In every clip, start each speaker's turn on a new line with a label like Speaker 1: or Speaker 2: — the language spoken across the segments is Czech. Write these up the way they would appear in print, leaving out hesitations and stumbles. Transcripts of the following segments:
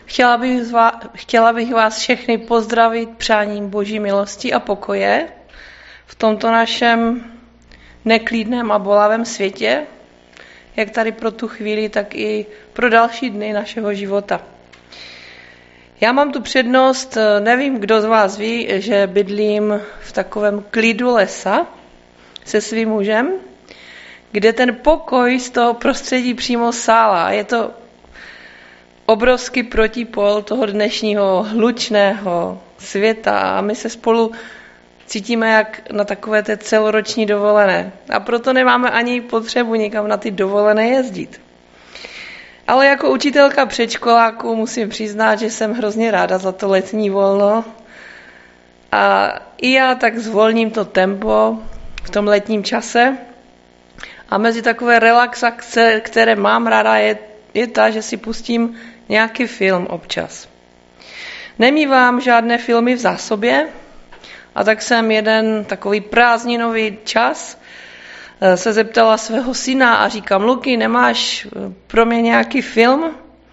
Speaker 1: Chtěla bych vás všechny pozdravit přáním Boží milosti a pokoje v tomto našem neklidném a bolavém světě, jak tady pro tu chvíli, tak i pro další dny našeho života. Já mám tu přednost, nevím, kdo z vás ví, že bydlím v takovém klidu lesa se svým mužem, kde ten pokoj z toho prostředí přímo sálá. Je to obrovský protipol toho dnešního hlučného světa a my se spolu cítíme jak na takové té celoroční dovolené. A proto nemáme ani potřebu nikam na ty dovolené jezdit. Ale jako učitelka předškoláků musím přiznat, že jsem hrozně ráda za to letní volno. A i já tak zvolním to tempo v tom letním čase. A mezi takové relaxace, které mám ráda, je ta, že si pustím nějaký film občas. Nemívám žádné filmy v zásobě, a tak jsem jeden takový prázdninový čas se zeptala svého syna a říkám: Luky, nemáš pro mě nějaký film?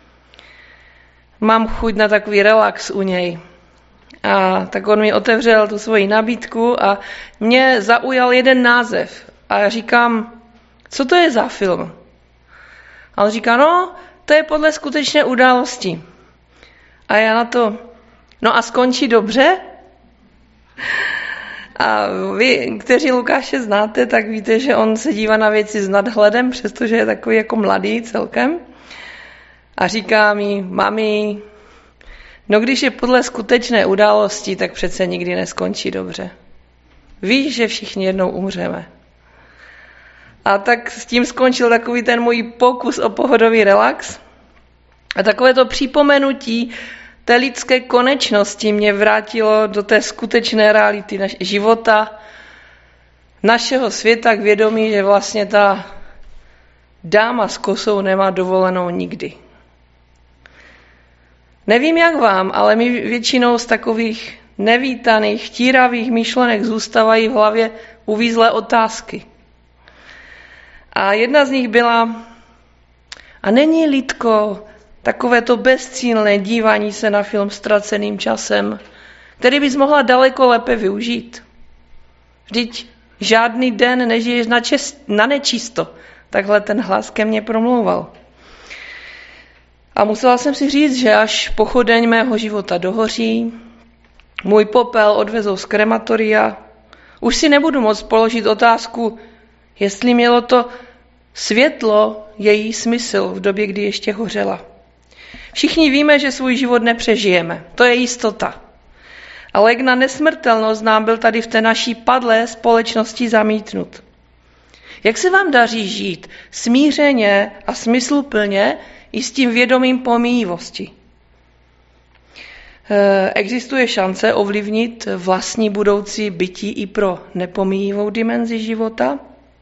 Speaker 1: Mám chuť na takový relax u něj. A tak on mi otevřel tu svoji nabídku a mě zaujal jeden název. A já říkám: co to je za film? A on říká: no, to je podle skutečné události. A já na to: no a skončí dobře? A vy, kteří Lukáše znáte, tak víte, že on se dívá na věci s nadhledem, přestože je takový jako mladý celkem. A říká mi: mami, no když je podle skutečné události, tak přece nikdy neskončí dobře. Víš, že všichni jednou umřeme. A tak s tím skončil takový ten můj pokus o pohodový relax. A takové to připomenutí té lidské konečnosti mě vrátilo do té skutečné reality života, našeho světa, k vědomí, že vlastně ta dáma s kosou nemá dovolenou nikdy. Nevím, jak vám, ale mi většinou z takových nevítaných, tíravých myšlenek zůstávají v hlavě uvízlé otázky. A jedna z nich byla: a není, Lidko, takové to bezcílné dívání se na film ztraceným časem, který bys mohla daleko lépe využít? Vždyť žádný den nežiješ na nečisto. Takhle ten hlas ke mně promlouval. A musela jsem si říct, že až pochodeň mého života dohoří, můj popel odvezou z krematoria, už si nebudu moct položit otázku, jestli mělo to světlo její smysl v době, kdy ještě hořela. Všichni víme, že svůj život nepřežijeme, to je jistota. Ale jak na nesmrtelnost nám byl tady v té naší padlé společnosti zamítnut. Jak se vám daří žít smířeně a smysluplně i s tím vědomím pomíjivosti? Existuje šance ovlivnit vlastní budoucí bytí i pro nepomíjivou dimenzi života?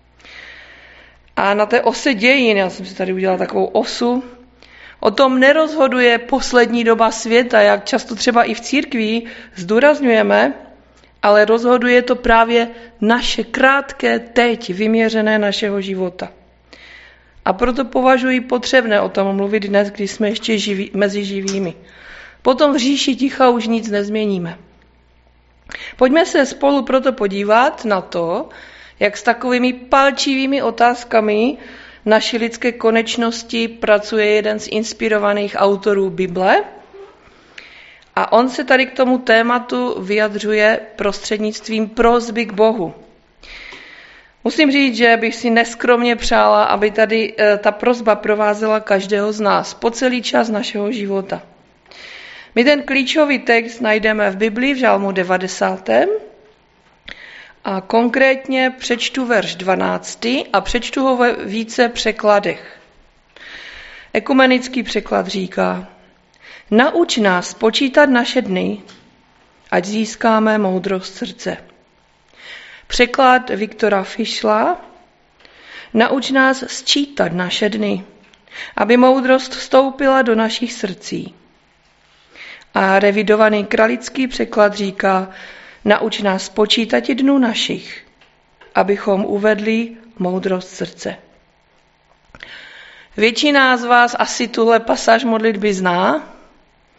Speaker 1: A na té ose dějin, já jsem si tady udělala takovou osu, o tom nerozhoduje poslední doba světa, jak často třeba i v církvi zdůrazňujeme, ale rozhoduje to právě naše krátké teď vyměřené našeho života. A proto považuji potřebné o tom mluvit dnes, když jsme ještě mezi živými. Potom v říši ticha už nic nezměníme. Pojďme se spolu proto podívat na to, jak s takovými palčivými otázkami naší lidské konečnosti pracuje jeden z inspirovaných autorů Bible. A on se tady k tomu tématu vyjadřuje prostřednictvím prosby k Bohu. Musím říct, že bych si neskromně přála, aby tady ta prosba provázela každého z nás po celý čas našeho života. My ten klíčový text najdeme v Biblii v Žalmu 90. A konkrétně přečtu verš 12. a přečtu ho ve více překladech. Ekumenický překlad říká: nauč nás počítat naše dny, ať získáme moudrost srdce. Překlad Viktora Fischla: nauč nás sčítat naše dny, aby moudrost vstoupila do našich srdcí. A revidovaný kralický překlad říká: nauč nás počítat dnů našich, abychom uvedli moudrost srdce. Většina z vás asi tuhle pasáž modlitby zná,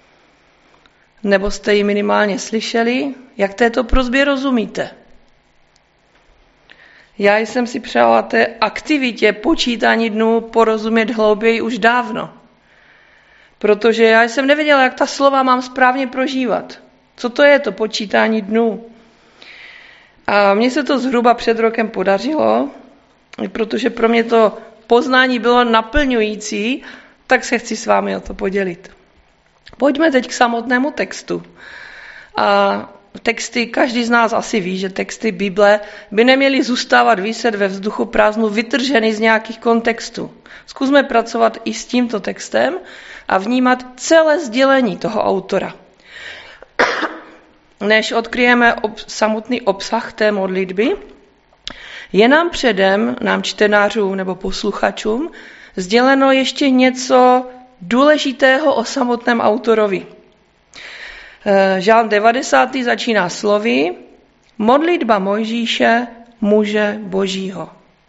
Speaker 1: nebo jste ji minimálně slyšeli. Jak této prosbě rozumíte? Já jsem si přála té aktivitě počítání dnů porozumět hlouběji už dávno. Protože já jsem nevěděla, jak ta slova mám správně prožívat. Co to je to počítání dnů? A mně se to zhruba před rokem podařilo, protože pro mě to poznání bylo naplňující, tak se chci s vámi o to podělit. Pojďme teď k samotnému textu. A texty, každý z nás asi ví, že texty Bible by neměly zůstávat viset ve vzduchu prázdnu, vytrženy z nějakých kontextů. Zkusme pracovat i s tímto textem a vnímat celé sdělení toho autora. Než odkryjeme samotný obsah té modlitby, je nám předem, nám čtenářům nebo posluchačům, sděleno ještě něco důležitého o samotném autorovi. Žálm 90. začíná slovy modlitba Mojžíše, muže Božího.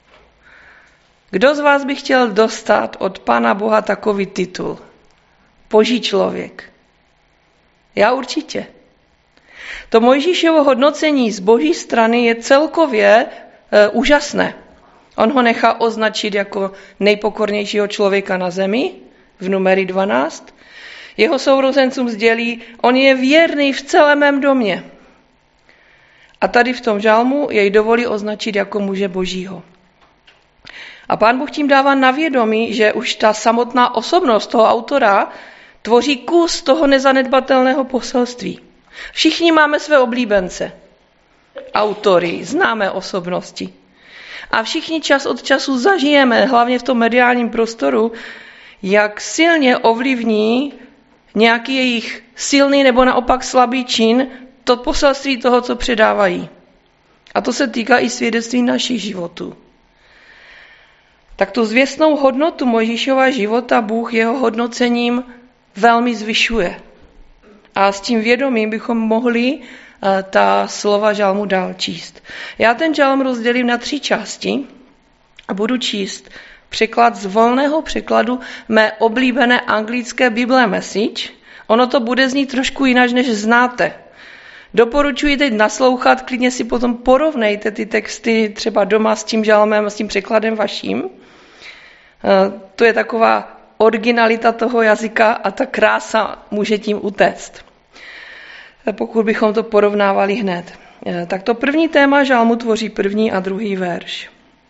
Speaker 1: Kdo z vás by chtěl dostat od Pána Boha takový titul? Boží člověk. Já určitě. To Mojžíšovo hodnocení z Boží strany je celkově úžasné. On ho nechá označit jako nejpokornějšího člověka na zemi v Numery 12. Jeho sourozencům sdělí, on je věrný v celém mém domě. A tady v tom žalmu jej dovolí označit jako muže Božího. A Pán Bůh tím dává na vědomí, že už ta samotná osobnost toho autora tvoří kus toho nezanedbatelného poselství. Všichni máme své oblíbence, autory, známé osobnosti. A všichni čas od času zažijeme, hlavně v tom mediálním prostoru, jak silně ovlivní nějaký jejich silný nebo naopak slabý čin to poselství toho, co předávají. A to se týká i svědectví našich životů. Tak tu zvěstnou hodnotu Mojžíšova života Bůh jeho hodnocením velmi zvyšuje. A s tím vědomím bychom mohli ta slova žalmu dál číst. Já ten žalm rozdělím na 3 části a budu číst překlad z volného překladu mé oblíbené anglické Bible Message. Ono to bude znít trošku jinak, než znáte. Doporučuji teď naslouchat, klidně si potom porovnejte ty texty třeba doma s tím žalmem, s tím překladem vaším. To je taková originalita toho jazyka a ta krása může tím utéct. Pokud bychom to porovnávali hned. Tak to první téma žalmu tvoří 1. a 2. verš.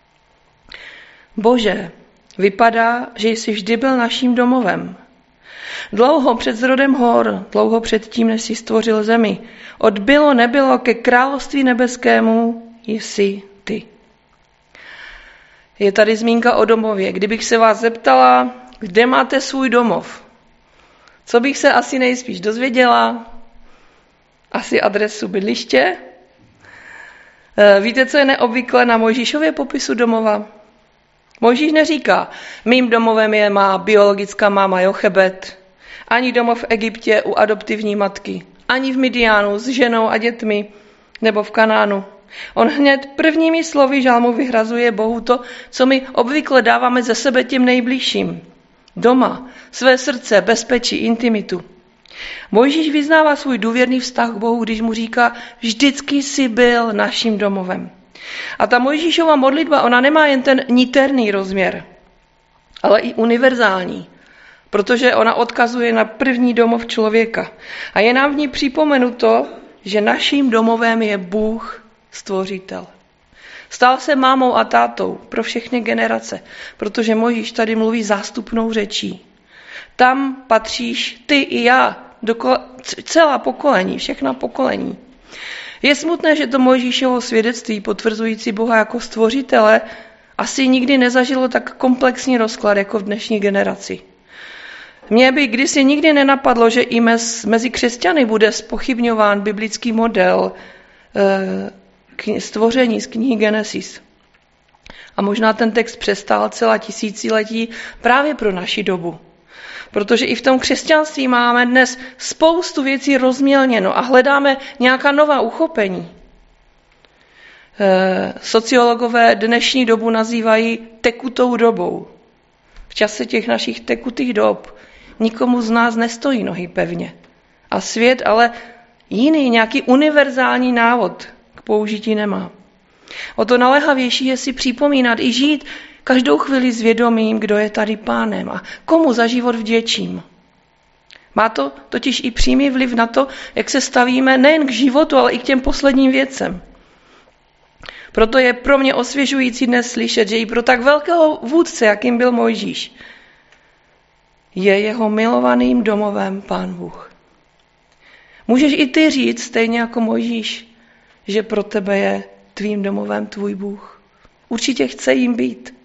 Speaker 1: Bože, vypadá, že jsi vždy byl naším domovem. Dlouho před zrodem hor, dlouho před tím, než jsi stvořil zemi, od bylo nebylo ke království nebeskému jsi ty. Je tady zmínka o domově. Kdybych se vás zeptala, kde máte svůj domov, co bych se asi nejspíš dozvěděla? Asi adresu bydliště. Víte, co je neobvyklé na Mojžíšově popisu domova? Mojžíš neříká, mým domovem je má biologická máma Jochebed, ani domov v Egyptě u adoptivní matky, ani v Midiánu s ženou a dětmi, nebo v Kanánu. On hned prvními slovy žalmu vyhrazuje Bohu to, co my obvykle dáváme ze sebe těm nejbližším. Doma, své srdce, bezpečí, intimitu. Mojžíš vyznává svůj důvěrný vztah k Bohu, když mu říká, vždycky jsi byl naším domovem. A ta Mojžíšova modlitba, ona nemá jen ten niterný rozměr, ale i univerzální, protože ona odkazuje na první domov člověka. A je nám v ní připomenuto, že naším domovem je Bůh, Stvořitel. Stal se mámou a tátou pro všechny generace, protože Mojžíš tady mluví zástupnou řečí. Tam patříš ty i já, celá pokolení, všechna pokolení. Je smutné, že to Mojžíšovo svědectví potvrzující Boha jako stvořitele asi nikdy nezažilo tak komplexní rozklad jako v dnešní generaci. Mně by kdysi nikdy nenapadlo, že i mezi křesťany bude zpochybňován biblický model stvoření z knihy Genesis. A možná ten text přestál celá tisíciletí právě pro naši dobu. Protože i v tom křesťanství máme dnes spoustu věcí rozmělněno a hledáme nějaká nová uchopení. Sociologové dnešní dobu nazývají tekutou dobou. V čase těch našich tekutých dob nikomu z nás nestojí nohy pevně. A svět ale jiný, nějaký univerzální návod k použití nemá. O to naléhavější je si připomínat i žít každou chvíli s vědomím, kdo je tady pánem a komu za život vděčím. Má to totiž i přímý vliv na to, jak se stavíme nejen k životu, ale i k těm posledním věcem. Proto je pro mě osvěžující dnes slyšet, že i pro tak velkého vůdce, jakým byl Mojžíš, je jeho milovaným domovem Pán Bůh. Můžeš i ty říct, stejně jako Mojžíš, že pro tebe je tvým domovem tvůj Bůh. Určitě chce jim být.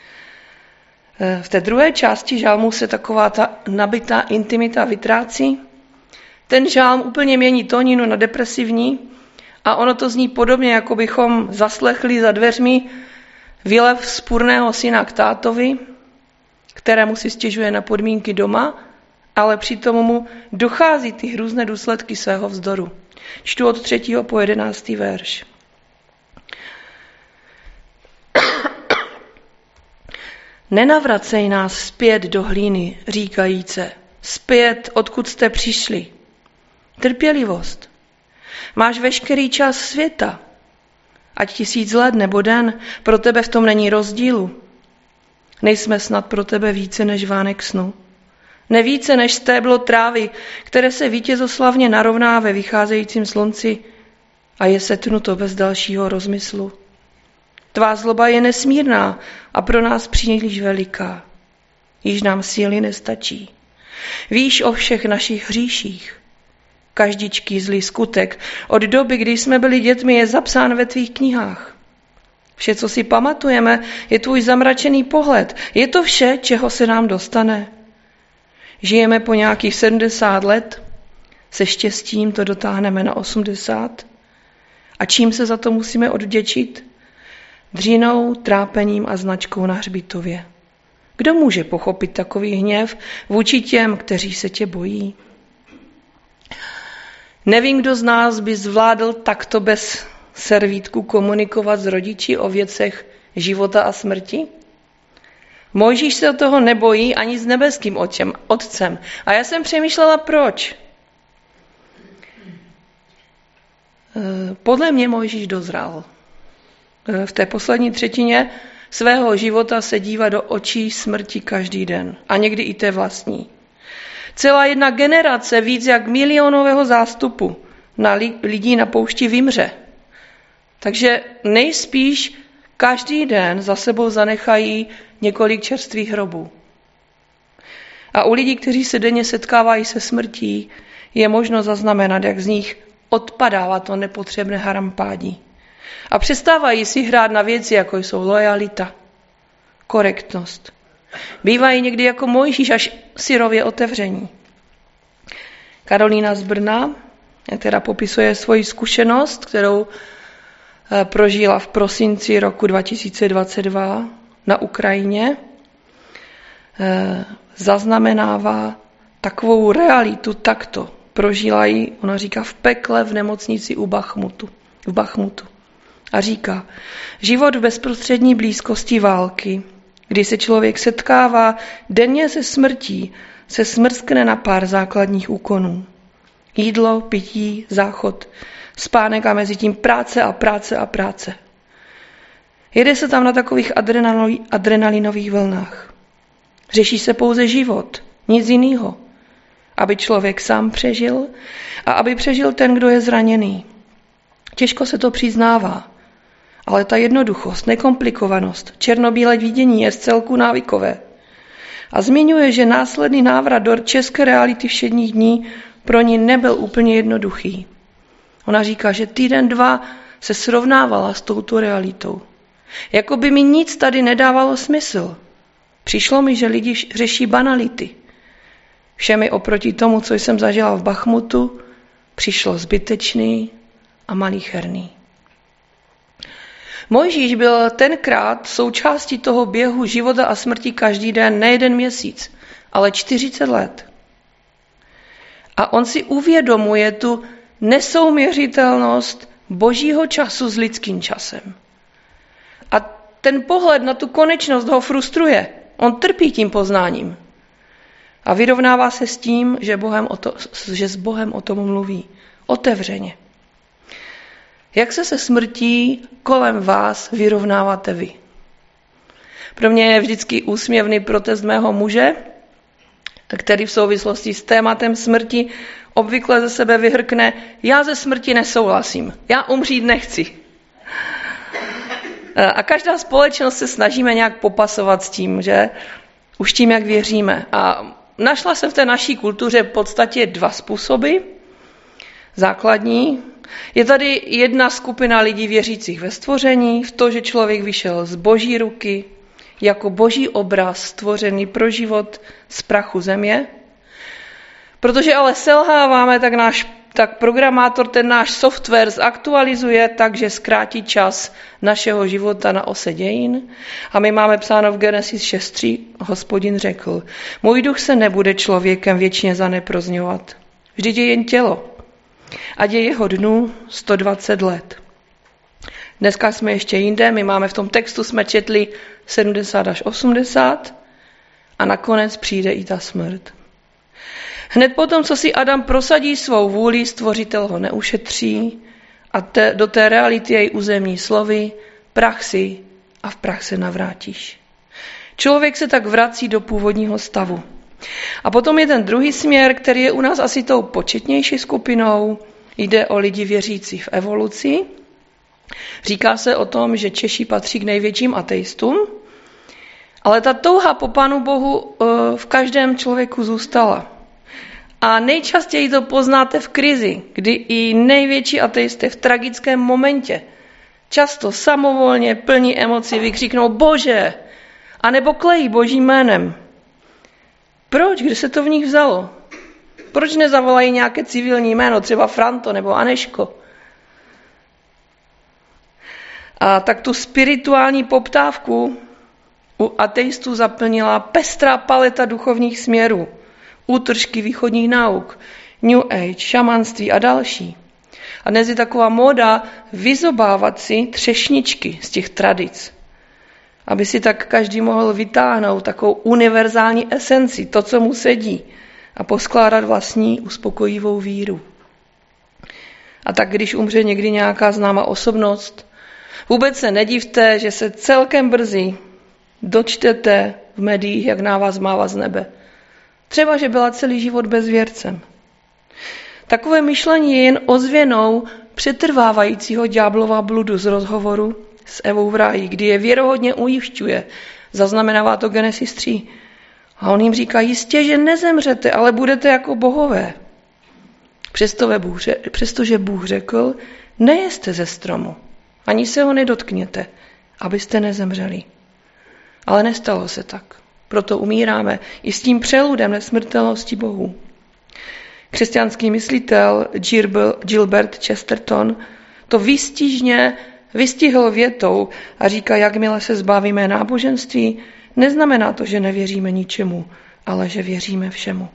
Speaker 1: V té druhé části žalmu se taková ta nabitá intimita vytrácí. Ten žalm úplně mění tóninu na depresivní a ono to zní podobně, jako bychom zaslechli za dveřmi výlev vzpurného syna k tátovi, kterému si stěžuje na podmínky doma, ale přitom mu dochází ty hrůzné důsledky svého vzdoru. Čtu od 3. po 11. verš. Nenavracej nás zpět do hlíny, říkajíce, zpět, odkud jste přišli. Trpělivost. Máš veškerý čas světa. Ať 1000 let nebo den, pro tebe v tom není rozdílu. Nejsme snad pro tebe více než vánek snu. Nevíce než stéblo trávy, které se vítězoslavně narovná ve vycházejícím slunci a je setnuto bez dalšího rozmyslu. Tvá zloba je nesmírná a pro nás příliš veliká. Již nám síly nestačí. Víš o všech našich hříších. Každičký zlý skutek od doby, kdy jsme byli dětmi, je zapsán ve tvých knihách. Vše, co si pamatujeme, je tvůj zamračený pohled. Je to vše, čeho se nám dostane. Žijeme po nějakých 70 let, se štěstím to dotáhneme na 80. A čím se za to musíme odvděčit? Dřínou, trápením a značkou na hřbitově. Kdo může pochopit takový hněv vůči těm, kteří se tě bojí? Nevím, kdo z nás by zvládl takto bez servítku komunikovat s rodiči o věcech života a smrti? Mojžíš se toho nebojí ani s nebeským otcem. A já jsem přemýšlela, proč. Podle mě Mojžíš dozrál. V té poslední třetině svého života se dívá do očí smrti každý den. A někdy i té vlastní. Celá jedna generace víc jak milionového zástupu lidí na poušti vymře. Takže nejspíš každý den za sebou zanechají několik čerstvých hrobů. A u lidí, kteří se denně setkávají se smrtí, je možno zaznamenat, jak z nich odpadává to nepotřebné harampádí. A přestávají si hrát na věci, jako jsou lojalita, korektnost. Bývají někdy jako Mojžíš až syrově otevření. Karolína z Brna teda popisuje svoji zkušenost, kterou prožila v prosinci roku 2022 na Ukrajině. Zaznamenává takovou realitu takto. Prožila ji, ona říká, v pekle v nemocnici v Bachmutu. A říká, život v bezprostřední blízkosti války, kdy se člověk setkává denně se smrtí, se smrskne na pár základních úkonů. Jídlo, pití, záchod, spánek a mezi tím práce a práce a práce. Jede se tam na takových adrenalinových vlnách. Řeší se pouze život, nic jiného. Aby člověk sám přežil a aby přežil ten, kdo je zraněný. Těžko se to přiznává, ale ta jednoduchost, nekomplikovanost, černobílé vidění je zcelku návykové. A zmiňuje, že následný návrat do české reality všedních dní pro ní nebyl úplně jednoduchý. Ona říká, že týden, 2 se srovnávala s touto realitou. Jako by mi nic tady nedávalo smysl. Přišlo mi, že lidi řeší banality. Vše mi oproti tomu, co jsem zažila v Bachmutu, přišlo zbytečný a malicherný. Mojžíš byl tenkrát součástí toho běhu života a smrti každý den, ne 1 měsíc, ale 40 let. A on si uvědomuje tu nesouměřitelnost božího času s lidským časem. A ten pohled na tu konečnost ho frustruje. On trpí tím poznáním. A vyrovnává se s tím, že s Bohem o tom mluví. Otevřeně. Jak se smrtí kolem vás vyrovnáváte vy? Pro mě je vždycky úsměvný protest mého muže, který v souvislosti s tématem smrti obvykle ze sebe vyhrkne: já ze smrti nesouhlasím, já umřít nechci. A každá společnost se snažíme nějak popasovat s tím, že už tím, jak věříme. A našla jsem v té naší kultuře v podstatě dva způsoby. Základní. Je tady jedna skupina lidí věřících ve stvoření, v to, že člověk vyšel z Boží ruky, jako Boží obraz stvořený pro život z prachu země. Protože ale selháváme, tak programátor ten náš software zaktualizuje tak, že zkrátí čas našeho života na ose dějin. A my máme psáno v Genesis 6.3, Hospodin řekl: můj duch se nebude člověkem věčně zaneprozňovat. Vždyť je jen tělo. Ať je jeho dnů 120 let. Dneska jsme ještě jinde, my máme v tom textu, jsme četli 70 až 80 a nakonec přijde i ta smrt. Hned potom, co si Adam prosadí svou vůli, stvořitel ho neušetří a do té reality jej uzemní slovy: prach si a v prach se navrátíš. Člověk se tak vrací do původního stavu. A potom je ten druhý směr, který je u nás asi tou početnější skupinou. Jde o lidi věřící v evoluci. Říká se o tom, že Češi patří k největším ateistům, ale ta touha po Pánu Bohu v každém člověku zůstala. A nejčastěji to poznáte v krizi, kdy i největší ateisté v tragickém momentě často samovolně plní emocí vykřiknou Bože, anebo klejí Božím jménem. Proč? Kde se to v nich vzalo? Proč nezavolají nějaké civilní jméno, třeba Franto nebo Aneško? A tak tu spirituální poptávku u ateistů zaplnila pestrá paleta duchovních směrů, útržky východních nauk, New Age, šamanství a další. A dnes je taková móda vyzobávat si třešničky z těch tradic, aby si tak každý mohl vytáhnout takovou univerzální esenci, to, co mu sedí, a poskládat vlastní uspokojivou víru. A tak když umře někdy nějaká známá osobnost, vůbec se nedivte, že se celkem brzy dočtete v médiích, jak na vás mává z nebe. Třeba, že byla celý život bezvěrcem. Takové myšlení je jen ozvěnou přetrvávajícího ďáblova bludu z rozhovoru s Evou v ráji, kdy je věrohodně ujišťuje. Zaznamenává to Genesis 3. A on jim říká: jistě, že nezemřete, ale budete jako bohové. Přestože Bůh řekl: nejeste ze stromu, ani se ho nedotkněte, abyste nezemřeli. Ale nestalo se tak. Proto umíráme i s tím přeludem nesmrtelnosti Bohu. Křesťanský myslitel Gilbert Chesterton to výstižně vystihl větou a říká: jakmile se zbavíme náboženství, neznamená to, že nevěříme ničemu, ale že věříme všemu.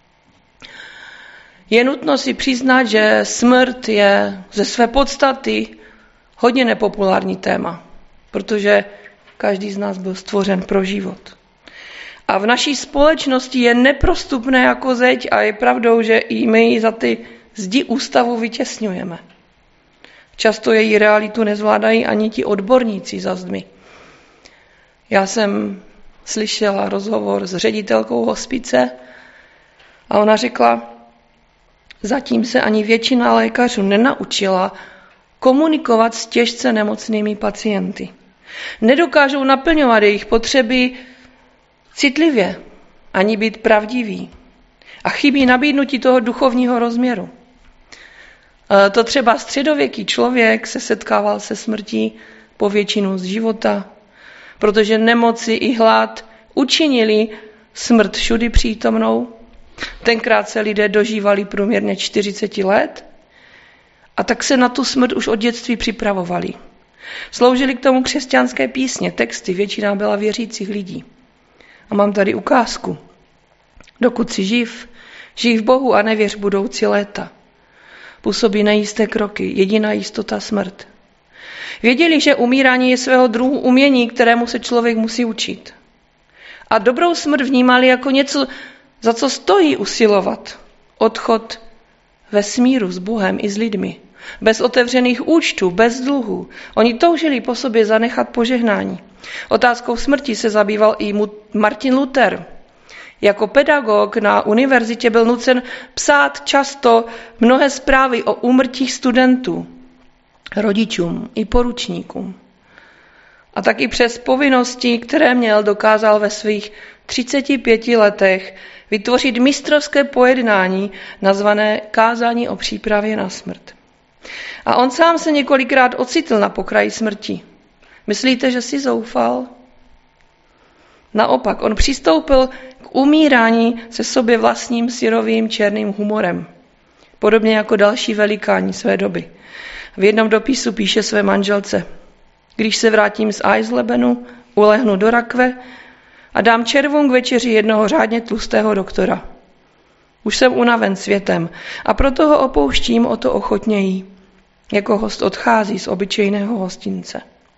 Speaker 1: Je nutno si přiznat, že smrt je ze své podstaty hodně nepopulární téma, protože každý z nás byl stvořen pro život. A v naší společnosti je neprostupné jako zeď a je pravdou, že i my ji za ty zdi ústavu vytěsňujeme. Často její realitu nezvládají ani ti odborníci za zdmi. Já jsem slyšela rozhovor s ředitelkou hospice a ona řekla: zatím se ani většina lékařů nenaučila komunikovat s těžce nemocnými pacienty. Nedokážou naplňovat jejich potřeby citlivě, ani být pravdiví. A chybí nabídnutí toho duchovního rozměru. To třeba středověký člověk se setkával se smrtí po většinu z života, protože nemoci i hlad učinili smrt všudy přítomnou. Tenkrát se lidé dožívali průměrně 40 let a tak se na tu smrt už od dětství připravovali. Sloužili k tomu křesťanské písně, texty, většina byla věřících lidí. A mám tady ukázku. Dokud jsi živ, žij v Bohu a nevěř budoucí léta. Působí nejisté kroky, jediná jistota smrt. Věděli, že umírání je svého druhu umění, kterému se člověk musí učit. A dobrou smrt vnímali jako něco Za co stojí usilovat? Odchod ve smíru s Bohem i s lidmi. Bez otevřených účtů, bez dluhů. Oni toužili po sobě zanechat požehnání. Otázkou smrti se zabýval i Martin Luther. Jako pedagog na univerzitě byl nucen psát často mnohé zprávy o úmrtích studentů, rodičům i poručníkům. A taky přes povinnosti, které měl, dokázal ve svých 35 letech vytvořit mistrovské pojednání nazvané Kázání o přípravě na smrt. A on sám se několikrát ocitl na pokraji smrti. Myslíte, že si zoufal? Naopak, on přistoupil k umírání se sobě vlastním syrovým černým humorem. Podobně jako další velikáni své doby. V jednom dopisu píše své manželce: Když se vrátím z Eislebenu, ulehnu do rakve a dám červům k večeři jednoho řádně tlustého doktora. Už jsem unaven světem a proto ho opouštím o to ochotněji, jako host odchází z obyčejného hostince.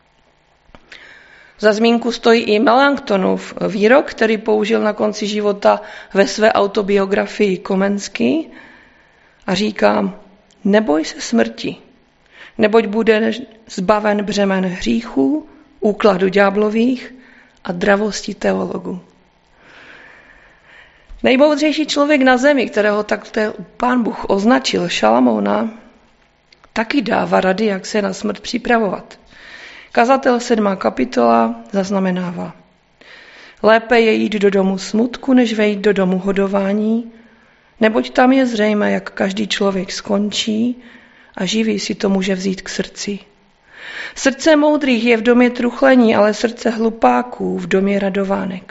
Speaker 1: Za zmínku stojí i Melanchthonův výrok, který použil na konci života ve své autobiografii Komenský a říká: Neboj se smrti, neboť budeš zbaven břemen hříchů, úkladu ďáblových a dravosti teologů. Nejmoudřejší člověk na zemi, kterého takto Pán Bůh označil, Šalamouna, taky dává rady, jak se na smrt připravovat. Kazatel 7. kapitola zaznamenává: Lépe je jít do domu smutku, než vejít do domu hodování, neboť tam je zřejmé, jak každý člověk skončí a živý si to může vzít k srdci. Srdce moudrých je v domě truchlení, ale srdce hlupáků v domě radovánek.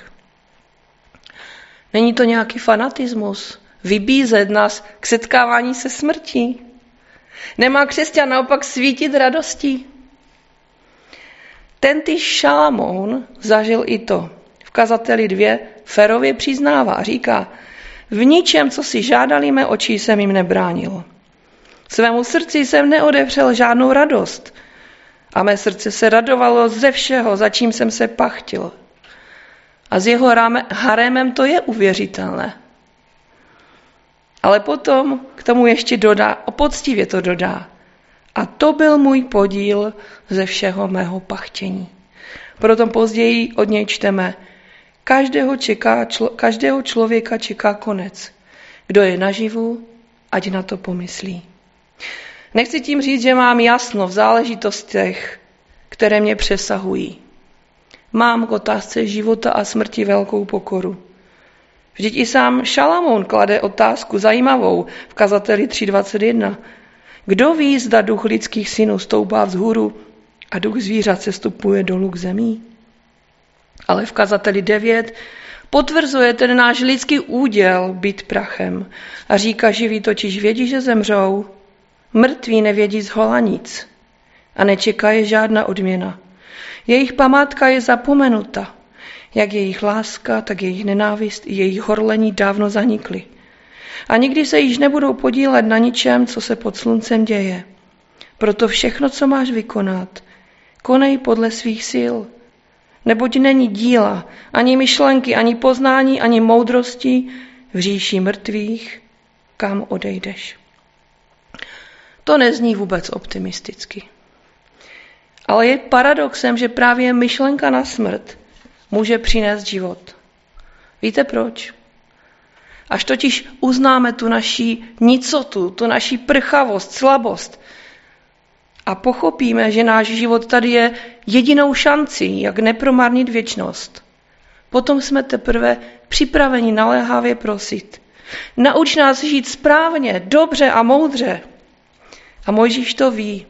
Speaker 1: Není to nějaký fanatismus vybízet nás k setkávání se smrtí? Nemá křesťan naopak svítit radostí? Tentýž Šalamoun zažil i to. V Kazateli 2 férově přiznává a říká: V ničem, co si žádali mé oči, jsem jim nebránil. Svému srdci jsem neodevřel žádnou radost a mé srdce se radovalo ze všeho, za čím jsem se pachtil. A s jeho harémem to je uvěřitelné. Ale potom k tomu ještě dodá, poctivě to dodá: A to byl můj podíl ze všeho mého pachtění. Proto později od něj čteme: Každého člověka čeká konec. Kdo je naživu, ať na to pomyslí. Nechci tím říct, že mám jasno v záležitostech, které mě přesahují. Mám k otázce života a smrti velkou pokoru. Vždyť i sám Šalamoun klade otázku zajímavou v Kazateli 3.21. Kdo ví, zda duch lidských synů stoupá vzhůru a duch zvířat se stupuje dolů k zemi? Ale v Kazateli 9 potvrzuje ten náš lidský úděl být prachem a říká: Živí totiž vědí, že zemřou, mrtví nevědí zhola nic a nečeká je žádná odměna. Jejich památka je zapomenuta, jak jejich láska, tak jejich nenávist i jejich horlení dávno zanikly. A nikdy se již nebudou podílet na ničem, co se pod sluncem děje. Proto všechno, co máš vykonat, konej podle svých sil. Neboť není díla, ani myšlenky, ani poznání, ani moudrosti v říši mrtvých, kam odejdeš. To nezní vůbec optimisticky. Ale je paradoxem, že právě myšlenka na smrt může přinést život. Víte proč? Až totiž uznáme tu naši nicotu, tu naši prchavost, slabost a pochopíme, že náš život tady je jedinou šancí, jak nepromarnit věčnost, potom jsme teprve připraveni naléhavě prosit: Nauč nás žít správně, dobře a moudře. A Mojžíš to ví,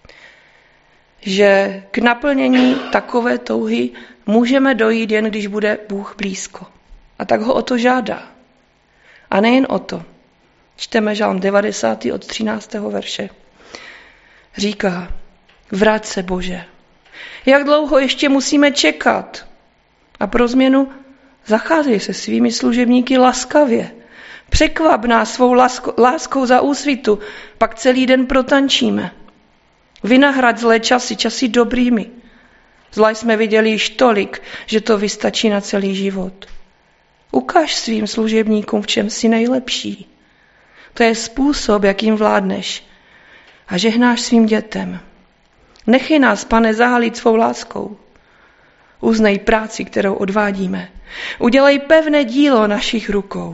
Speaker 1: že k naplnění takové touhy můžeme dojít jen, když bude Bůh blízko. A tak ho o to žádá. A nejen o to. Čteme Žalm 90. od 13. verše. Říká: Vrať se, Bože. Jak dlouho ještě musíme čekat? A pro změnu zacházej se svými služebníky laskavě. Překvap nás svou láskou za úsvitu, pak celý den protančíme. Vynahrad zlé časy dobrými. Zla jsme viděli již tolik, že to vystačí na celý život. Ukaž svým služebníkům, v čem jsi nejlepší. To je způsob, jakým vládneš. A žehnáš svým dětem. Nechej nás, Pane, zahalit svou láskou. Uznej práci, kterou odvádíme. Udělej pevné dílo našich rukou.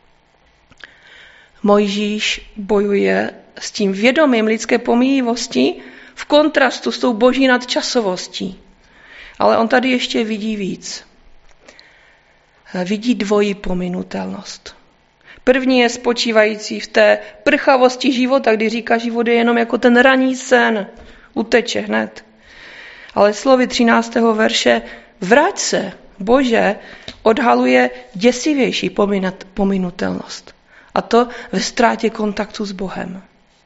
Speaker 1: Mojžíš bojuje s tím vědomím lidské pomíjivosti v kontrastu s tou boží nadčasovostí. Ale on tady ještě vidí víc. Vidí dvojí pominutelnost. První je spočívající v té prchavosti života, kdy říká, život je jenom jako ten ranní sen. Uteče hned. Ale slovy 13. verše vrať se, Bože, odhaluje děsivější pominutelnost. A to ve ztrátě kontaktu s Bohem.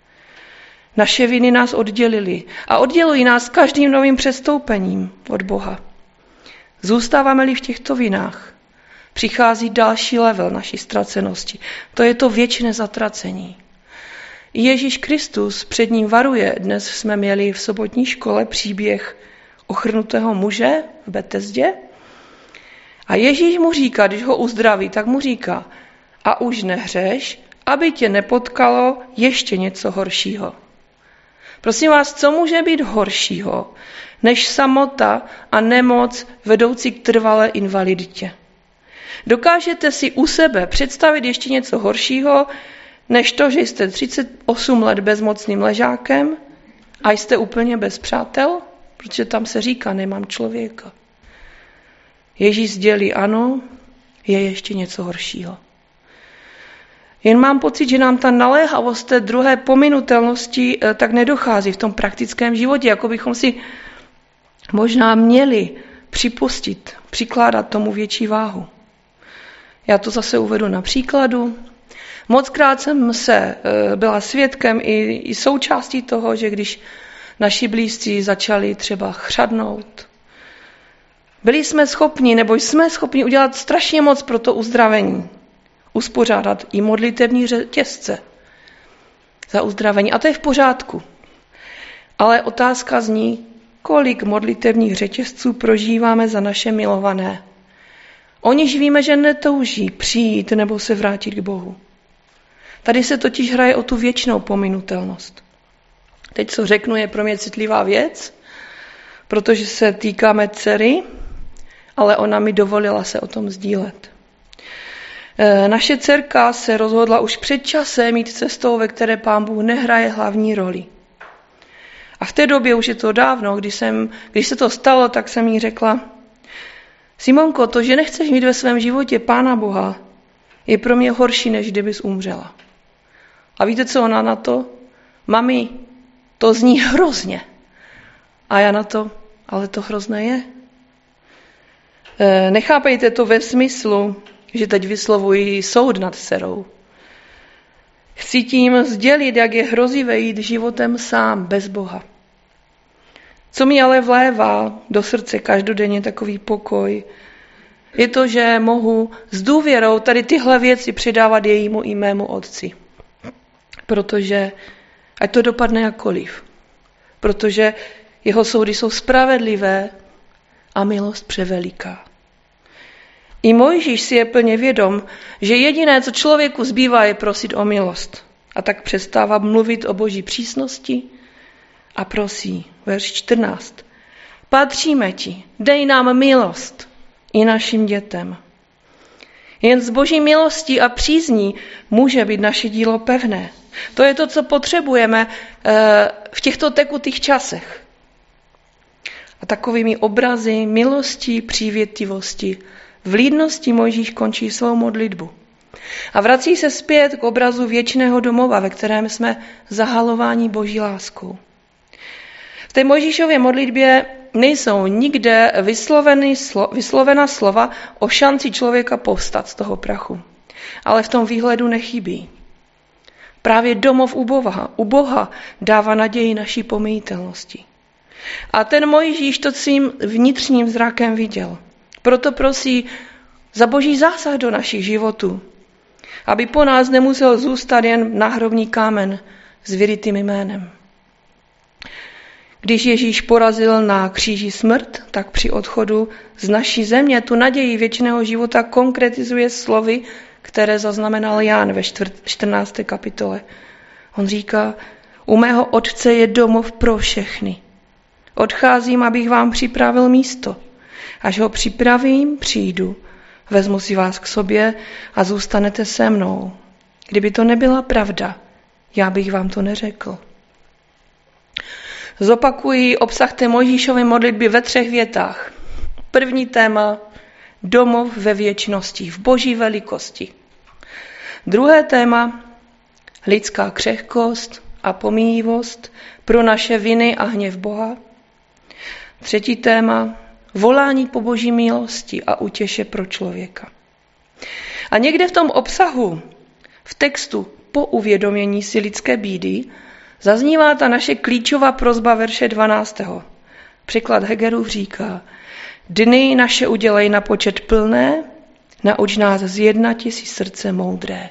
Speaker 1: Naše viny nás oddělily a oddělují nás každým novým přestoupením od Boha. Zůstáváme-li v těchto vinách, přichází další level naší ztracenosti. To je to věčné zatracení. Ježíš Kristus před ním varuje. Dnes jsme měli v sobotní škole příběh ochrnutého muže v Betesdě. A Ježíš mu říká, když ho uzdraví, tak mu říká, a už nehřeš, aby tě nepotkalo ještě něco horšího. Prosím vás, co může být horšího, než samota a nemoc vedoucí k trvalé invaliditě? Dokážete si u sebe představit ještě něco horšího, než to, že jste 38 let bezmocným ležákem a jste úplně bez přátel? Protože tam se říká, nemám člověka. Ježíš sdělí, ano, je ještě něco horšího. Jen mám pocit, že nám ta naléhavost té druhé pominutelnosti tak nedochází v tom praktickém životě, jako bychom si možná měli připustit, přikládat tomu větší váhu. Já to zase uvedu na příkladu. Mockrát jsem byla svědkem i součástí toho, že když naši blízcí začali třeba chřadnout, byli jsme schopni, nebo jsme schopni udělat strašně moc pro to uzdravení. Uspořádat i modlitevní řetězce za uzdravení. A to je v pořádku. Ale otázka zní, kolik modlitevních řetězců prožíváme za naše milované. Oniž víme, že netouží přijít nebo se vrátit k Bohu. Tady se totiž hraje o tu věčnou pominutelnost. Teď, co řeknu, je pro mě citlivá věc, protože se týká mé dcery, ale ona mi dovolila se o tom sdílet. Naše dcerka se rozhodla už před časem jít cestou, ve které Pán Bůh nehraje hlavní roli. A v té době, už je to dávno, když se to stalo, tak jsem jí řekla, Simonko, to, že nechceš mít ve svém životě Pána Boha, je pro mě horší, než kdybys umřela. A víte, co ona na to? Mami, to zní hrozně. A já na to, ale to hrozné je. Nechápejte to ve smyslu, že teď vyslovuji soud nad dcerou. Chci tím sdělit, jak je hrozivé jít životem sám, bez Boha. Co mi ale vlévá do srdce každodenně takový pokoj, je to, že mohu s důvěrou tady tyhle věci předávat jejímu i mému otci. Protože, ať to dopadne jakkoliv, protože jeho soudy jsou spravedlivé a milost převeliká. I Mojžíš si je plně vědom, že jediné, co člověku zbývá, je prosit o milost. A tak přestává mluvit o boží přísnosti a prosí, verš 14. Patříme ti, dej nám milost i našim dětem. Jen z boží milosti a přízní může být naše dílo pevné. To je to, co potřebujeme v těchto tekutých časech. A takovými obrazy milosti, přívětivosti, vlídnosti Mojžíš končí svou modlitbu. A vrací se zpět k obrazu věčného domova, ve kterém jsme zahalováni boží láskou. V té Mojžíšově modlitbě nejsou nikde vyslovena slova o šanci člověka povstat z toho prachu. Ale v tom výhledu nechybí. Právě domov u Boha dává naději naší pomíjitelnosti. A ten Mojžíš to svým vnitřním zrakem viděl. Proto prosí za boží zásah do našich životů, aby po nás nemusel zůstat jen náhrobní kámen s vyrytým jménem. Když Ježíš porazil na kříži smrt, tak při odchodu z naší země tu naději věčného života konkretizuje slovy, které zaznamenal Jan ve 14. kapitole. On říká, u mého otce je domov pro všechny. Odcházím, abych vám připravil místo. Až ho připravím, přijdu. Vezmu si vás k sobě a zůstanete se mnou. Kdyby to nebyla pravda, já bych vám to neřekl. Zopakuji obsah té Mojžíšovy modlitby ve 3 větách. První téma, domov ve věčnosti, v boží velikosti. Druhé téma, lidská křehkost a pomíjivost pro naše viny a hněv Boha. Třetí téma, volání po boží milosti a útěše pro člověka. A někde v tom obsahu, v textu po uvědomění si lidské bídy, zaznívá ta naše klíčová prosba verše 12. Překlad Hegerův říká, dny naše udělej na počet plné, nauč nás zjednati si srdce moudré.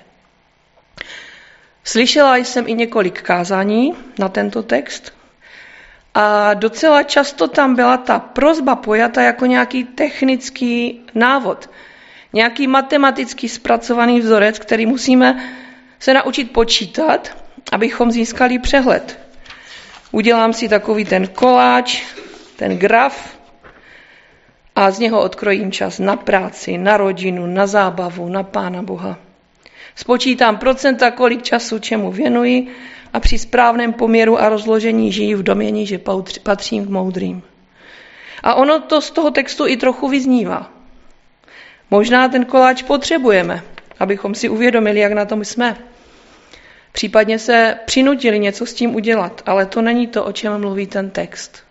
Speaker 1: Slyšela jsem i několik kázání na tento text a docela často tam byla ta prosba pojata jako nějaký technický návod, nějaký matematicky zpracovaný vzorec, který musíme se naučit počítat, abychom získali přehled. Udělám si takový ten koláč, ten graf a z něho odkrojím čas na práci, na rodinu, na zábavu, na Pána Boha. Spočítám procenta, kolik času čemu věnuji a při správném poměru a rozložení žiju v domění, že patřím k moudrým. A ono to z toho textu i trochu vyznívá. Možná ten koláč potřebujeme, abychom si uvědomili, jak na tom jsme. Případně se přinutili něco s tím udělat, ale to není to, o čem mluví ten text.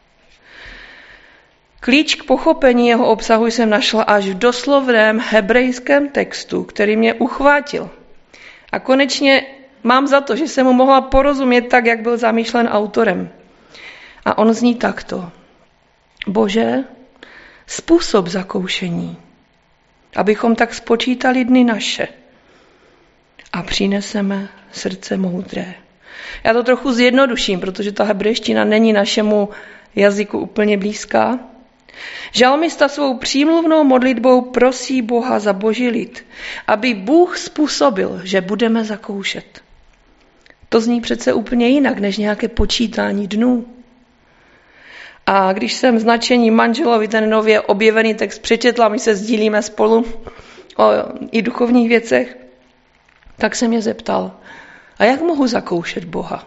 Speaker 1: Klíč k pochopení jeho obsahu jsem našla až v doslovném hebrejském textu, který mě uchvátil. A konečně mám za to, že jsem mu mohla porozumět tak, jak byl zamýšlen autorem. A on zní takto. Bože, způsob zakoušení, abychom tak spočítali dny naše a přineseme srdce moudré. Já to trochu zjednoduším, protože ta hebrejština není našemu jazyku úplně blízká. Žalmista svou přímluvnou modlitbou prosí Boha za boží lid, aby Bůh způsobil, že budeme zakoušet. To zní přece úplně jinak, než nějaké počítání dnů. A když jsem značení manželovi ten nově objevený text přečetla, my se sdílíme spolu o i duchovních věcech, tak se mě zeptal, a jak mohu zakoušet Boha?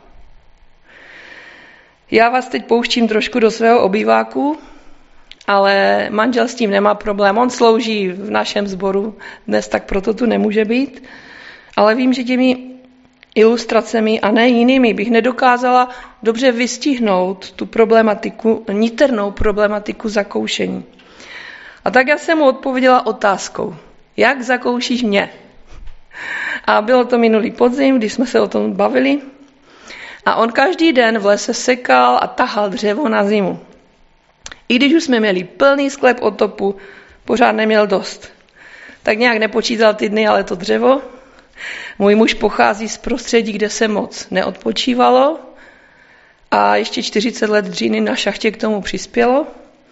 Speaker 1: Já vás teď pouštím trošku do svého obýváku, ale manžel s tím nemá problém. On slouží v našem sboru dnes, tak proto tu nemůže být. Ale vím, že těmi ilustracemi a ne jinými bych nedokázala dobře vystihnout tu problematiku, niternou problematiku zakoušení. A tak já jsem mu odpověděla otázkou, jak zakoušíš mě? A bylo to minulý podzim, když jsme se o tom bavili. A on každý den v lese sekal a tahal dřevo na zimu. I když už jsme měli plný sklep otopu, pořád neměl dost. Tak nějak nepočítal ty dny, ale to dřevo. Můj muž pochází z prostředí, kde se moc neodpočívalo a ještě 40 let dříny na šachtě k tomu přispělo.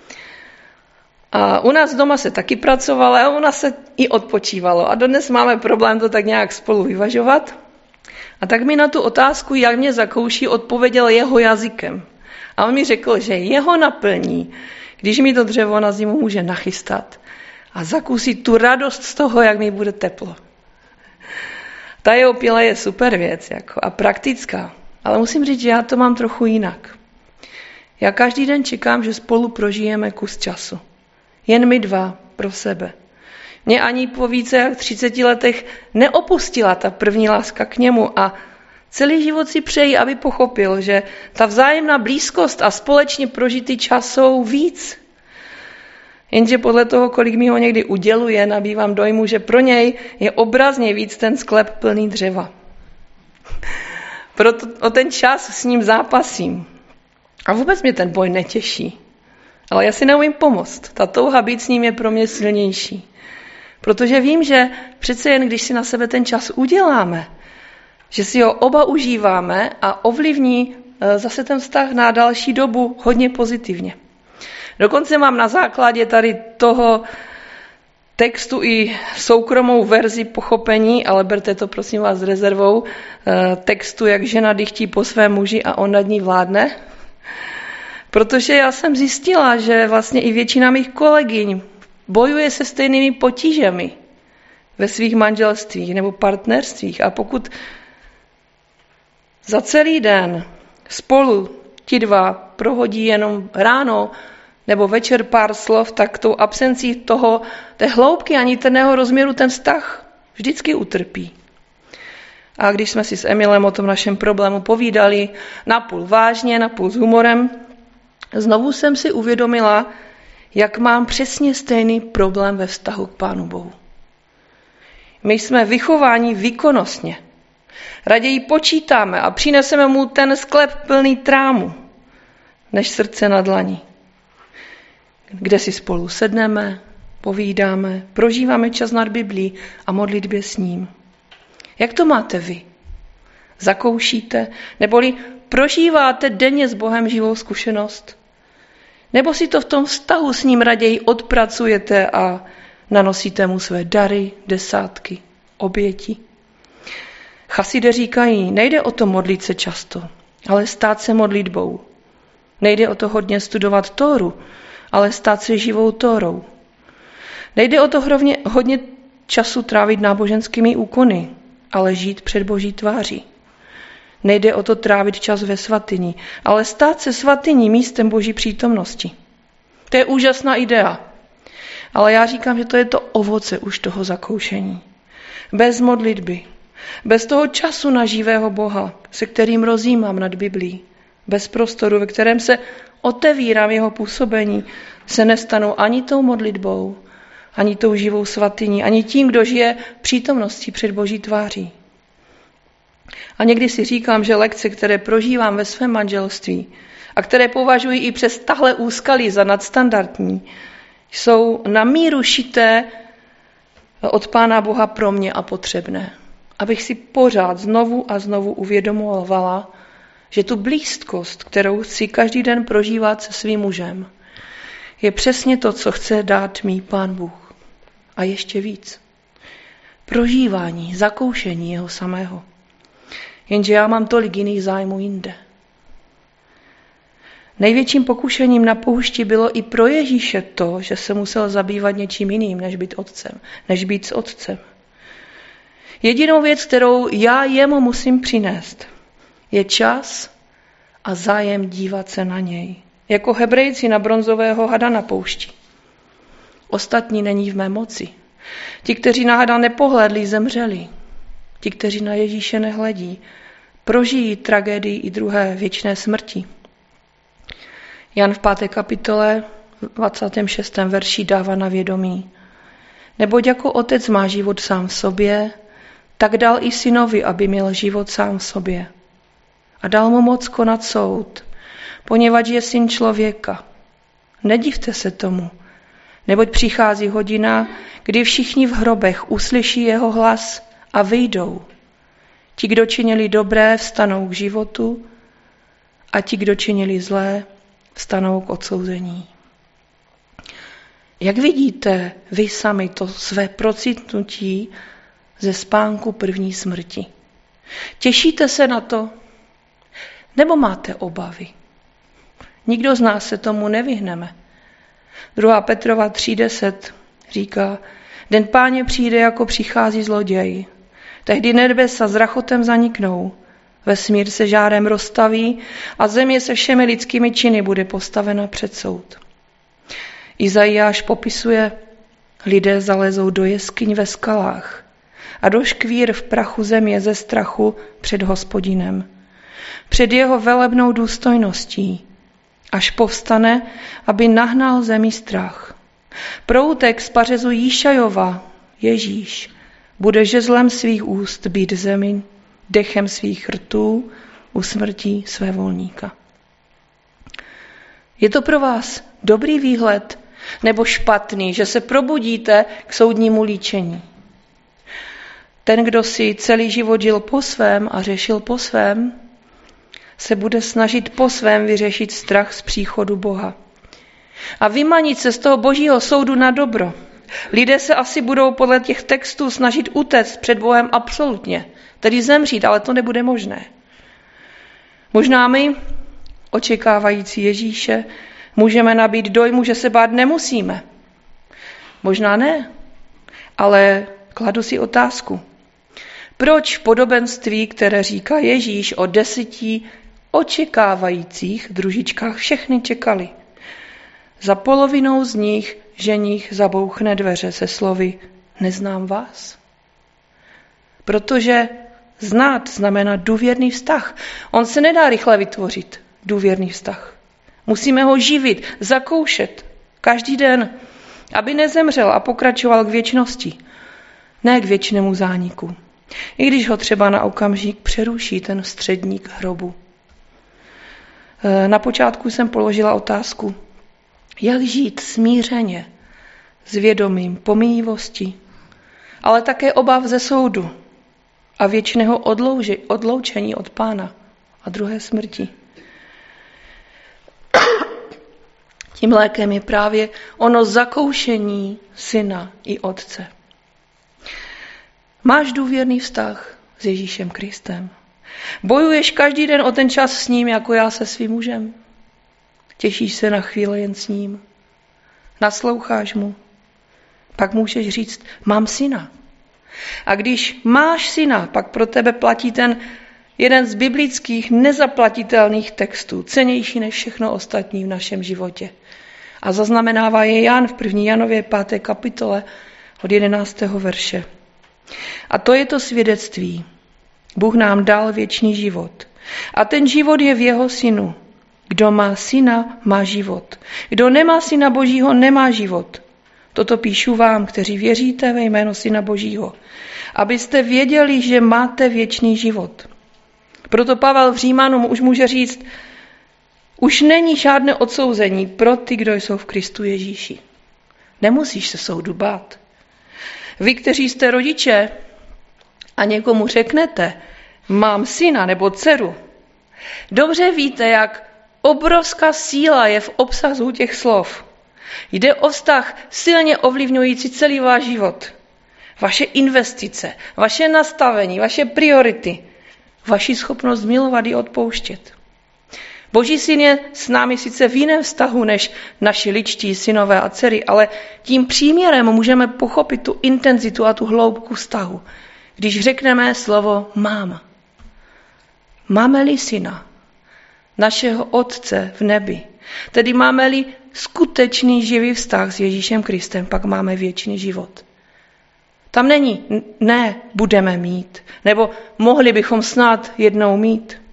Speaker 1: A u nás doma se taky pracovalo a u nás se i odpočívalo. A dodnes máme problém to tak nějak spolu vyvažovat. A tak mi na tu otázku, jak mě zakouší, odpověděl jeho jazykem. A on mi řekl, že jeho naplní, když mi to dřevo na zimu může nachystat a zakusit tu radost z toho, jak mi bude teplo. Ta jeho pile je super věc a praktická, ale musím říct, že já to mám trochu jinak. Já každý den čekám, že spolu prožijeme kus času. Jen my dva pro sebe. Mě ani po více jak 30 letech neopustila ta první láska k němu a celý život si přeji, aby pochopil, že ta vzájemná blízkost a společně prožitý čas jsou víc. Jenže podle toho, kolik mi ho někdy uděluje, nabývám dojmu, že pro něj je obrazně víc ten sklep plný dřeva. Proto o ten čas s ním zápasím. A vůbec mě ten boj netěší. Ale já si neumím pomoct. Ta touha být s ním je pro mě silnější. Protože vím, že přece jen když si na sebe ten čas uděláme, že si ho oba užíváme a ovlivní zase ten vztah na další dobu hodně pozitivně. Dokonce mám na základě tady toho textu i soukromou verzi pochopení, ale berte to prosím vás s rezervou, textu, jak žena dychtí po svém muži a on nad ní vládne. Protože já jsem zjistila, že vlastně i většina mých kolegyň bojuje se stejnými potížemi ve svých manželstvích nebo partnerstvích. A pokud za celý den spolu ti dva prohodí jenom ráno nebo večer pár slov, tak tou absencí té hloubky a niterného rozměru ten vztah vždycky utrpí. A když jsme si s Emilem o tom našem problému povídali, napůl vážně, napůl s humorem, znovu jsem si uvědomila, jak mám přesně stejný problém ve vztahu k Pánu Bohu. My jsme vychováni výkonnostně. Raději počítáme a přineseme mu ten sklep plný trámu, než srdce na dlani, kde si spolu sedneme, povídáme, prožíváme čas nad Biblí a modlitbě s ním. Jak to máte vy? Zakoušíte, neboli prožíváte denně s Bohem živou zkušenost? Nebo si to v tom vztahu s ním raději odpracujete a nanosíte mu své dary, desátky, oběti? Chasidé říkají, nejde o to modlit se často, ale stát se modlitbou. Nejde o to hodně studovat Tóru, ale stát se živou Tórou. Nejde o to hodně času trávit náboženskými úkony, ale žít před Boží tváří. Nejde o to trávit čas ve svatyni, ale stát se svatyní místem Boží přítomnosti. To je úžasná idea. Ale já říkám, že to je to ovoce už toho zakoušení. Bez modlitby, bez toho času na živého Boha, se kterým rozjímám nad Biblí, bez prostoru, ve kterém se otevírám jeho působení, se nestanou ani tou modlitbou, ani tou živou svatyní, ani tím, kdo žije přítomností před Boží tváří. A někdy si říkám, že lekce, které prožívám ve svém manželství a které považuji i přes tahle úskalí za nadstandardní, jsou na míru šité od Pána Boha pro mě a potřebné. Abych si pořád znovu a znovu uvědomovala, že tu blízkost, kterou chci každý den prožívat se svým mužem, je přesně to, co chce dát mi Pán Bůh. A ještě víc. Prožívání, zakoušení jeho samého. Jenže já mám tolik jiných zájmů jinde. Největším pokušením na poušti bylo i pro Ježíše to, že se musel zabývat něčím jiným, než být s otcem. Jedinou věc, kterou já jemu musím přinést, je čas a zájem dívat se na něj. Jako Hebrejci na bronzového hada na poušti. Ostatní není v mé moci. Ti, kteří na hada nepohlédli, zemřeli. Ti, kteří na Ježíše nehledí, prožijí tragédii i druhé věčné smrti. Jan v 5. kapitole 26. verši dává na vědomí. Neboť jako otec má život sám v sobě, tak dal i synovi, aby měl život sám v sobě. A dal mu moc konat soud, poněvadž je syn člověka. Nedivte se tomu, neboť přichází hodina, kdy všichni v hrobech uslyší jeho hlas a vyjdou. Ti, kdo činili dobré, vstanou k životu a ti, kdo činili zlé, vstanou k odsouzení. Jak vidíte vy sami to své procitnutí ze spánku první smrti? Těšíte se na to? Nebo máte obavy? Nikdo z nás se tomu nevyhneme. 2. Petrova 3.10 říká, den Páně přijde, jako přichází zloděj. Tehdy nebesa s rachotem zaniknou, vesmír se žárem roztaví a země se všemi lidskými činy bude postavena před soud. Izajáš popisuje, lidé zalezou do jeskyň ve skalách a do škvír v prachu země ze strachu před Hospodinem, před jeho velebnou důstojností, až povstane, aby nahnal zemi strach. Proutek z pařezu Jíšajova, Ježíš, bude žezlem svých úst být zemi, dechem svých rtů usmrtí své volníka. Je to pro vás dobrý výhled nebo špatný, že se probudíte k soudnímu líčení? Ten, kdo si celý život žil po svém a řešil po svém, se bude snažit po svém vyřešit strach z příchodu Boha a vymanit se z toho božího soudu na dobro. Lidé se asi budou podle těch textů snažit utéct před Bohem absolutně, tedy zemřít, ale to nebude možné. Možná my, očekávající Ježíše, můžeme nabít dojmu, že se bát nemusíme. Možná ne, ale kladu si otázku. Proč v podobenství, které říká Ježíš o 10 očekávajících družičkách, všechny čekali? Za polovinou z nich ženich zabouchne dveře se slovy neznám vás. Protože znát znamená důvěrný vztah. On se nedá rychle vytvořit, důvěrný vztah. Musíme ho živit, zakoušet každý den, aby nezemřel a pokračoval k věčnosti, ne k věčnému zániku. I když ho třeba na okamžik přeruší ten středník hrobu. Na počátku jsem položila otázku, jak žít smířeně, s vědomím pomíjivosti, ale také obav ze soudu a věčného odloučení od Pána a druhé smrti. Tím lékem je právě ono zakoušení Syna i Otce. Máš důvěrný vztah s Ježíšem Kristem. Bojuješ každý den o ten čas s ním, jako já se svým mužem. Těšíš se na chvíli jen s ním. Nasloucháš mu. Pak můžeš říct, mám syna. A když máš syna, pak pro tebe platí ten jeden z biblických nezaplatitelných textů, cennější než všechno ostatní v našem životě. A zaznamenává je Jan v 1. Janově 5. kapitole od 11. verše. A to je to svědectví. Bůh nám dal věčný život. A ten život je v jeho synu. Kdo má syna, má život. Kdo nemá syna Božího, nemá život. Toto píšu vám, kteří věříte ve jméno Syna Božího, abyste věděli, že máte věčný život. Proto Pavel v Římanům už může říct, už není žádné odsouzení pro ty, kdo jsou v Kristu Ježíši. Nemusíš se soudu bát. Vy, kteří jste rodiče a někomu řeknete, mám syna nebo dceru, dobře víte, jak obrovská síla je v obsahu těch slov. Jde o vztah silně ovlivňující celý váš život. Vaše investice, vaše nastavení, vaše priority, vaši schopnost milovat i odpouštět. Boží syn je s námi sice v jiném vztahu než naši lidští synové a dcery, ale tím příměrem můžeme pochopit tu intenzitu a tu hloubku vztahu, když řekneme slovo mám. Máme-li syna, našeho Otce v nebi, tedy máme-li skutečný živý vztah s Ježíšem Kristem, pak máme věčný život. Tam není ne budeme mít, nebo mohli bychom snad jednou mít.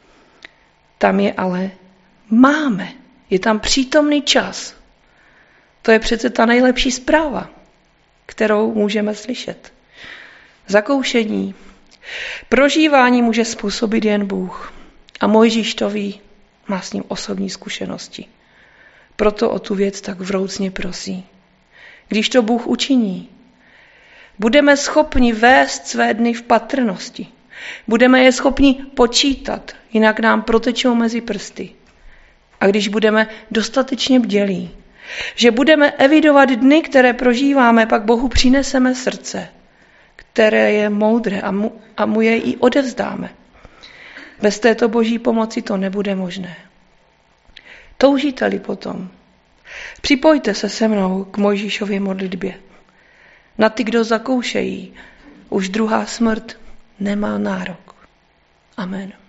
Speaker 1: Tam je ale máme. Je tam přítomný čas. To je přece ta nejlepší zpráva, kterou můžeme slyšet. Zakoušení. Prožívání může způsobit jen Bůh. A Mojžíš to ví, má s ním osobní zkušenosti. Proto o tu věc tak vroucně prosí. Když to Bůh učiní, budeme schopni vést své dny v patrnosti. Budeme je schopni počítat, jinak nám protečou mezi prsty. A když budeme dostatečně bdělí, že budeme evidovat dny, které prožíváme, pak Bohu přineseme srdce, které je moudré a mu je i odevzdáme. Bez této boží pomoci to nebude možné. Toužíte-li potom, připojte se se mnou k Mojžíšově modlitbě. Na ty, kdo zakoušejí, už druhá smrt nemá nárok. Amen.